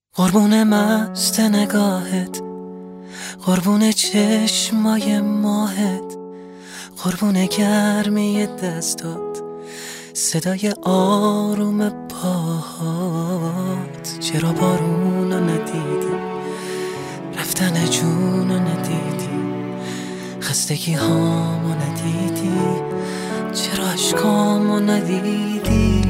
قربون مست نگاهت، قربون چشمای ماهت، قربون گرمی دستات، صدای آروم پاهات. چرا بارونو ندیدی، رفتن جونو ندیدی، خستگی هامو ندیدی، چرا عشقامو ندیدی؟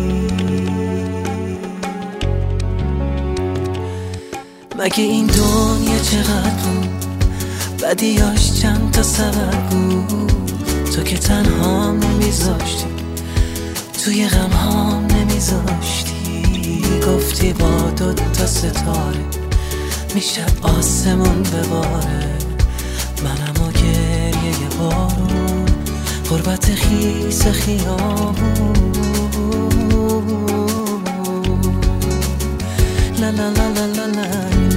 مگه این دنیا چقدر بود، بدیاش چند تا سبب بود. تو که تنها نمیذاشتی، توی غم هام نمیذاشتی. گفتی با 2 تا ستاره میشه آسمون بباره، منم و گریه بارون، غربت خیس خیابون. لا لا لا لا لا لا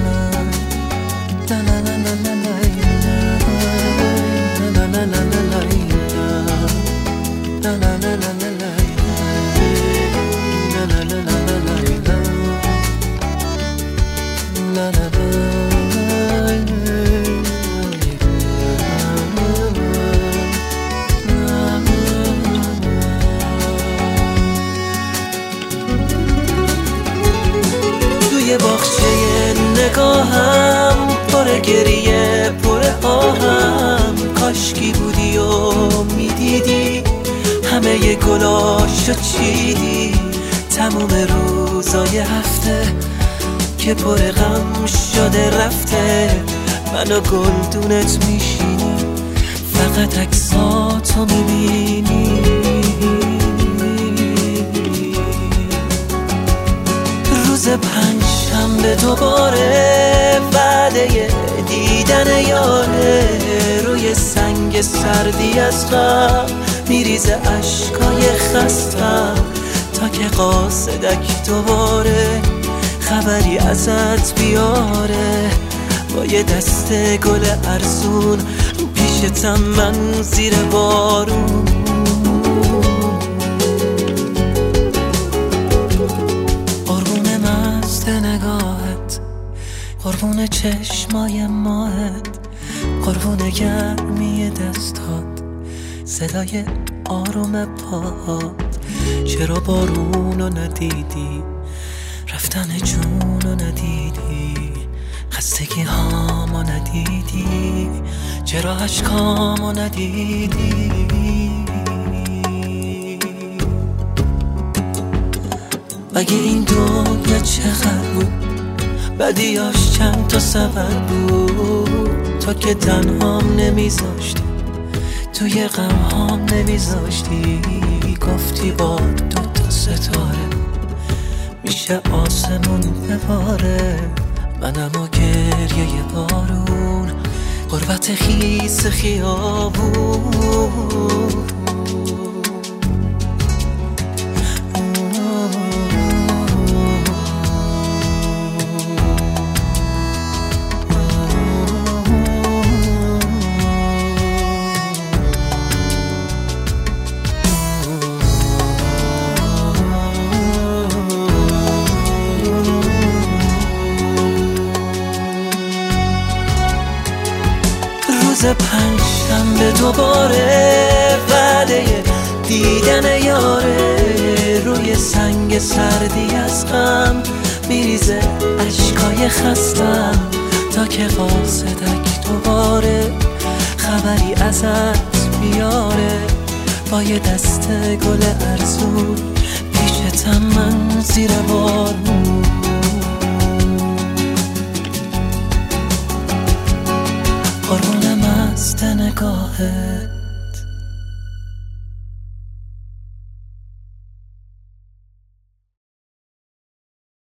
توی باغچه نگاهم پر گریه پر آهم، کاشکی بودی و میدیدی همه گلاشو چیدی. تموم روزای هفته که پر غم شده رفته، من و گلدونت میشینی فقط عکساتو میبینی. روز 5 شنبه دوباره وعده دیدن یاره، روی سنگ سردی از غم میریزه اشکای خستم، تا که قاصدک دوباره خبری ازت بیاره. با یه دسته گل ارزون پیشتم من زیر بارون. قربون مست نگاهت، قربون چشمای ماهت، قربون گرمی دستات، صدای آروم پاهات. چرا بارونو ندیدی، رفتن جونو ندیدی، خستگی هامو ندیدی، چرا عشقامو ندیدی؟ مگه این دنیا چقدر بود، بدیاش چند تا سبب بود. تو که تنهام نمیذاشتی، توی غم هام نمیذاشتی. گفتی با 2 تا ستاره میشه آسمون بباره، منم و گریه بارون، غربت خیس خیابون. روز 5 شنبه دوباره وعده دیدن یاره، روی سنگ سردی از غم میریزه اشکای خستم، تا که قاصدک دوباره خبری ازت بیاره. با یه دسته گل ارزون پیشتم من زیر بارون. قربون مست نگاهت،